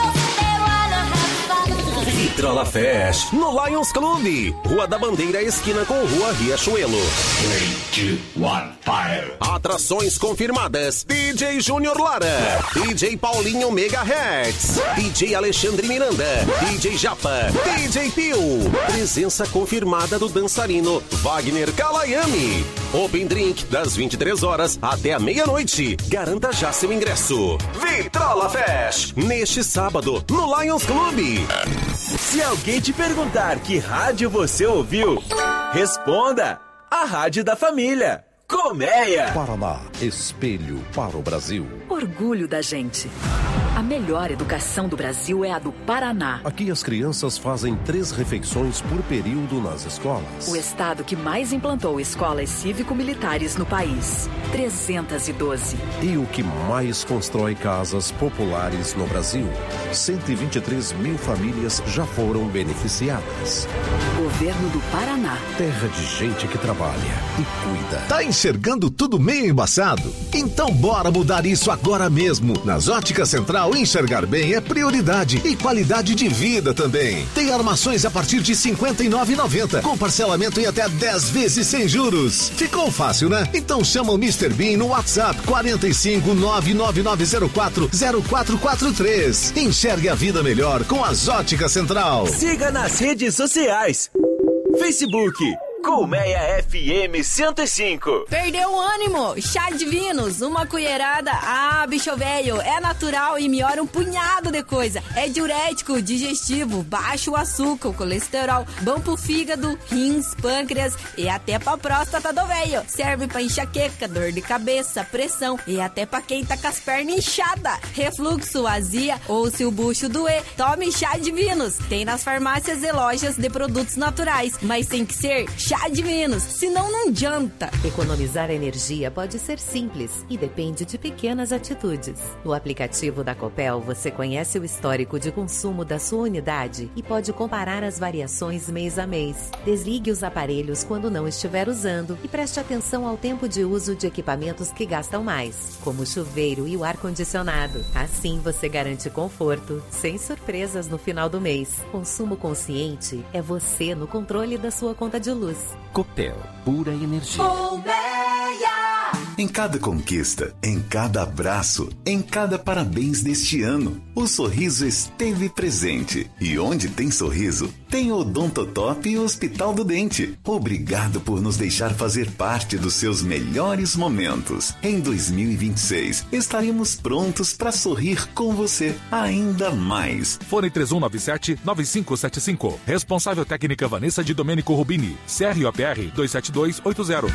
S12: Vitrola Fest no Lions Club, Rua da Bandeira, esquina com Rua Riachuelo. 3, 2, 1, fire. Atrações confirmadas: DJ Júnior Lara, DJ Paulinho Megahertz, DJ Alexandre Miranda, DJ Japa, DJ Pio. Presença confirmada do dançarino Wagner Kalayami. Open Drink das 23 horas até a meia-noite. Garanta já seu ingresso. Vitrola Fest neste sábado no Lions Club.
S22: Se alguém te perguntar que rádio você ouviu, responda: a Rádio da Família. Colmeia.
S31: Paraná, espelho para o Brasil.
S30: Orgulho da gente. A melhor educação do Brasil é a do Paraná.
S31: Aqui as crianças fazem 3 refeições por período nas escolas.
S30: O estado que mais implantou escolas cívico-militares no país. 312.
S31: E o que mais constrói casas populares no Brasil. 123 mil famílias já foram beneficiadas.
S30: Governo do Paraná.
S31: Terra de gente que trabalha e cuida.
S18: Tá enxergando tudo meio embaçado? Então bora mudar isso agora mesmo. Nas Óticas Central
S6: Central, enxergar bem é prioridade e qualidade de vida também. Tem armações a partir de R$ 59,90, com parcelamento em até 10 vezes sem juros. Ficou fácil, né? Então chama o Mr. Bean no WhatsApp 45 99904 0443. Enxergue a vida melhor com as Óticas Central.
S22: Siga nas redes sociais. Facebook, Colmeia FM 105.
S18: Perdeu o ânimo? Chá Divinos, uma colherada. Ah, bicho velho, é natural e melhora um punhado de coisa. É diurético, digestivo, baixa o açúcar, o colesterol, bom pro fígado, rins, pâncreas e até pra próstata do velho. Serve pra enxaqueca, dor de cabeça, pressão e até pra quem tá com as pernas inchadas, refluxo, azia ou se o bucho doer. Tome Chá Divinos. Tem nas farmácias e lojas de produtos naturais, mas tem que ser Chá Divinos, senão não adianta.
S19: Economizar energia pode ser simples e depende de pequenas atitudes. No aplicativo da Copel, você conhece o histórico de consumo da sua unidade e pode comparar as variações mês a mês. Desligue os aparelhos quando não estiver usando e preste atenção ao tempo de uso de equipamentos que gastam mais, como o chuveiro e o ar-condicionado. Assim você garante conforto, sem surpresas no final do mês. Consumo consciente é você no controle da sua conta de luz.
S20: Copel, pura energia.
S21: Em cada conquista, em cada abraço, em cada parabéns deste ano, o sorriso esteve presente. E onde tem sorriso, tem Odontotop e Hospital do Dente. Obrigado por nos deixar fazer parte dos seus melhores momentos. Em 2026, estaremos prontos para sorrir com você ainda mais.
S23: Fone 3197-9575. Responsável técnica Vanessa de Domênico Rubini. CROPR 27280.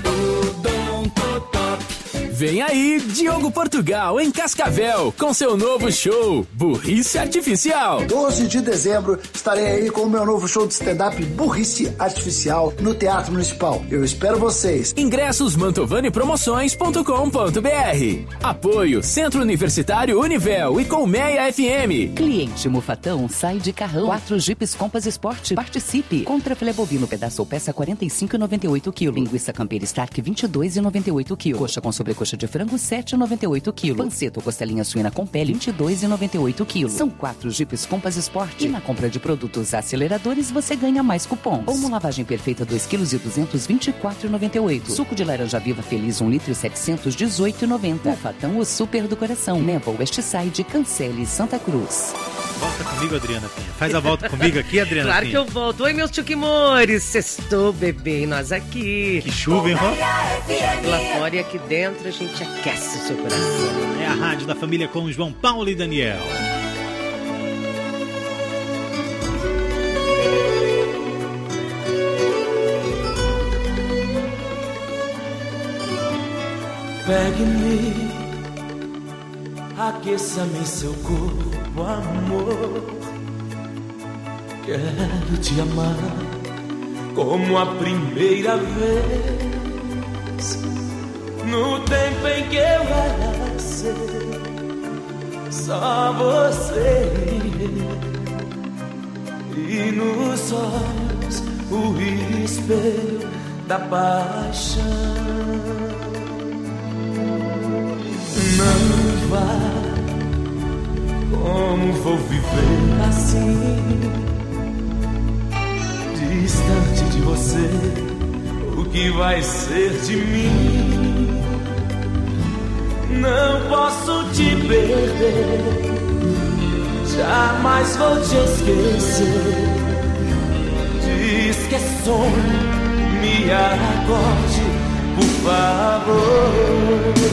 S31: Vem aí, Diogo Portugal, em Cascavel, com seu novo show, Burrice Artificial.
S24: 12 de dezembro, estarei aí com o meu novo show de stand-up Burrice Artificial no Teatro Municipal. Eu espero vocês.
S31: Ingressos mantovanipromoções.com.br. Apoio Centro Universitário Univel e Colmeia FM.
S25: Cliente Mufatão, sai de carrão. 4 Jeeps Compass Sport. Participe. Contra filé bovino, pedaço ou peça 45,98 kg. Linguiça campeira Stark 22,98 kg. Coxa com sobrecoxa de frango 7,98 kg. Panceta ou costelinha suína com pele 22,98 kg. São 4 Jeeps Compass Sport. E na compra de produtos aceleradores você ganha mais cupons. Omo lavagem perfeita 2,2 kg 24,98. Suco de laranja viva feliz 1 litro 718,90. Mufatão, o super do coração. Neva Westside, Cancele, Santa Cruz.
S2: Volta comigo, Adriana Penha. Faz a volta comigo aqui, Adriana
S26: Claro
S2: Penha.
S26: que eu volto. Oi, meus tchuquimores. Sextou, bebê. E nós aqui.
S2: Que chuva, hein, Rô?
S26: Lá fora e aqui dentro a gente aquece o seu coração.
S2: É a Rádio da Família com João Paulo e Daniel.
S17: Pegue-me, aqueça-me seu corpo, amor. Quero te amar como a primeira vez, no tempo em que eu era seu, só você e nos olhos o espelho da paixão. Não vá, como vou viver assim, distante de você, o que vai ser de mim? Não posso te perder, jamais vou te esquecer. Diz que é sonho, me acorde, por favor.